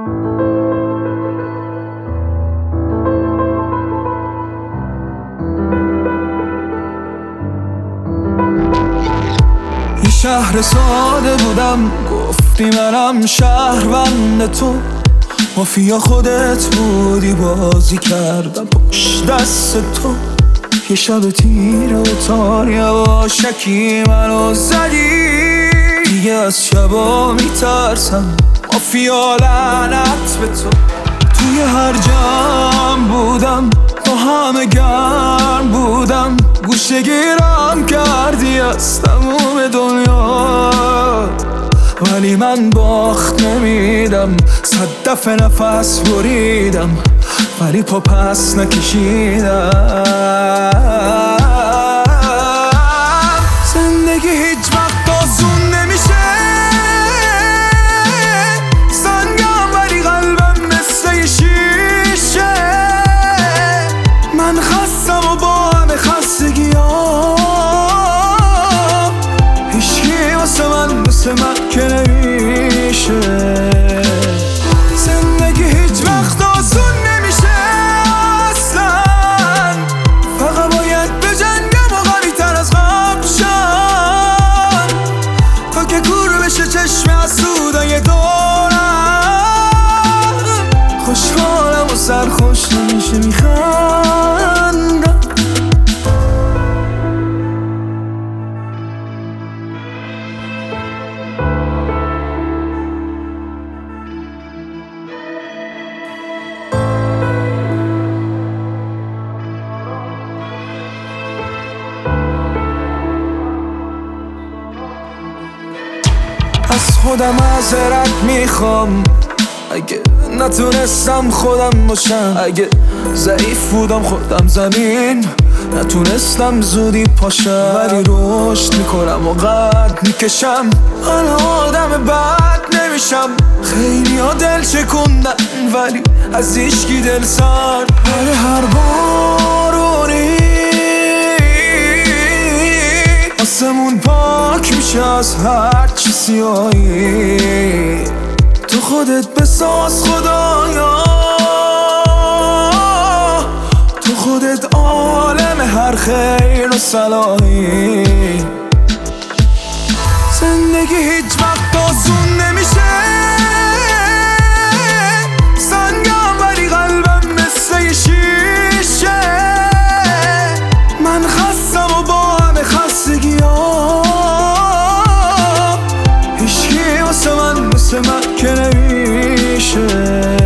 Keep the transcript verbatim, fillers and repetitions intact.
یه شهر ساده بودم، گفتی منم شهروند تو. مافیا خودت بودی، بازی کردم پشت دست تو. یه شب تیره و تار یواشکی منو زدی. دیگه از شبا میترسم، مافیا لعنت به تو. توی هر جمع بودم، با همه گرم بودم. گوشه گیرم کردی از تموم دنیا، ولی من باخت نمیدم. صد دفعه نفس بریدم، ولی پا پس نکشیدم. زندگی هیچ وقت آسون نمیشه، سنگم ولی قلبم مثل شیشه. من خستم و با همه خستگیام، هیچکی واسه من مثل من که نمیشه. زندگی هیچ وقت آسون نمیشه اصلا، فقط باید بجنگم و قوی تر از قبل شم، تا که کور بشه چشم حسودای دورم. خوشحالم و سرخوش نمیشه میخندم. از خودم معذرت میخوام اگه نتونستم خودم باشم. اگه ضعیف بودم خودم زمین نتونستم زودی پاشم، ولی رشد میکنم و قد میکشم. من آدم بد نمیشم. خیلی ها دل شکندن ولی از هیچکی دل سر. ولی هر بارونی آسمون پاک میشه از هر چی سیاهی. تو خودت بساز خدایا، تو خودت عالم هر خیر و صلاحی. زندگی هیچ وقت آسون نمیشه، سنگم ولی قلبم مثل شیشه. من خستم و با همه خستگیام، هیچکی واسه من مثل من که نمیشه.